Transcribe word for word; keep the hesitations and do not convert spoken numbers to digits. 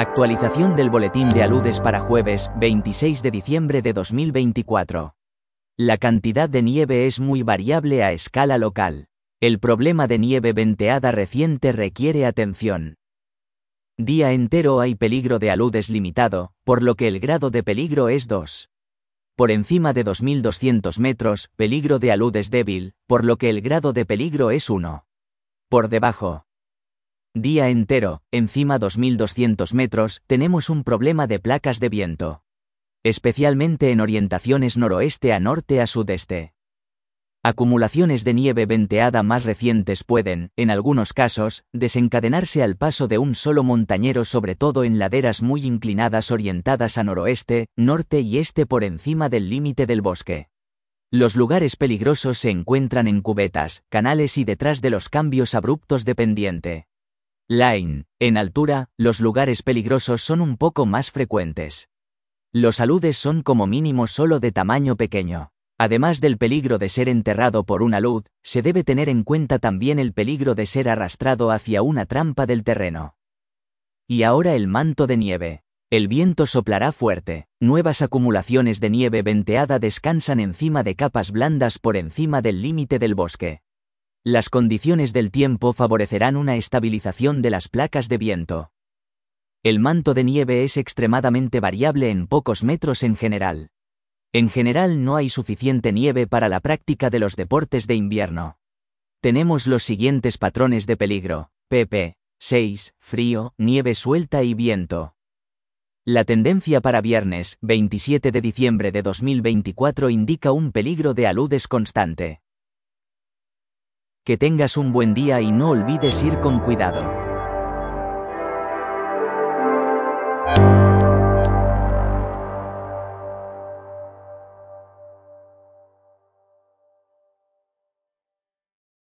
Actualización del boletín de aludes para jueves, veintiséis de diciembre de dos mil veinticuatro. La cantidad de nieve es muy variable a escala local. El problema de nieve venteada reciente requiere atención. Día entero hay peligro de aludes limitado, por lo que el grado de peligro es dos. Por encima de dos mil doscientos metros, peligro de aludes débil, por lo que el grado de peligro es uno. Por debajo. Día entero, encima dos mil doscientos metros, tenemos un problema de placas de viento. Especialmente en orientaciones noroeste a norte a sudeste. Acumulaciones de nieve venteada más recientes pueden, en algunos casos, desencadenarse al paso de un solo montañero, sobre todo en laderas muy inclinadas orientadas a noroeste, norte y este por encima del límite del bosque. Los lugares peligrosos se encuentran en cubetas, canales y detrás de los cambios abruptos de pendiente. Line. En altura, los lugares peligrosos son un poco más frecuentes. Los aludes son como mínimo solo de tamaño pequeño. Además del peligro de ser enterrado por un alud, se debe tener en cuenta también el peligro de ser arrastrado hacia una trampa del terreno. Y ahora el manto de nieve. El viento soplará fuerte. Nuevas acumulaciones de nieve venteada descansan encima de capas blandas por encima del límite del bosque. Las condiciones del tiempo favorecerán una estabilización de las placas de viento. El manto de nieve es extremadamente variable en pocos metros en general. En general no hay suficiente nieve para la práctica de los deportes de invierno. Tenemos los siguientes patrones de peligro: P P seis, frío, nieve suelta y viento. La tendencia para viernes, veintisiete de diciembre de dos mil veinticuatro indica un peligro de aludes constante. Que tengas un buen día y no olvides ir con cuidado.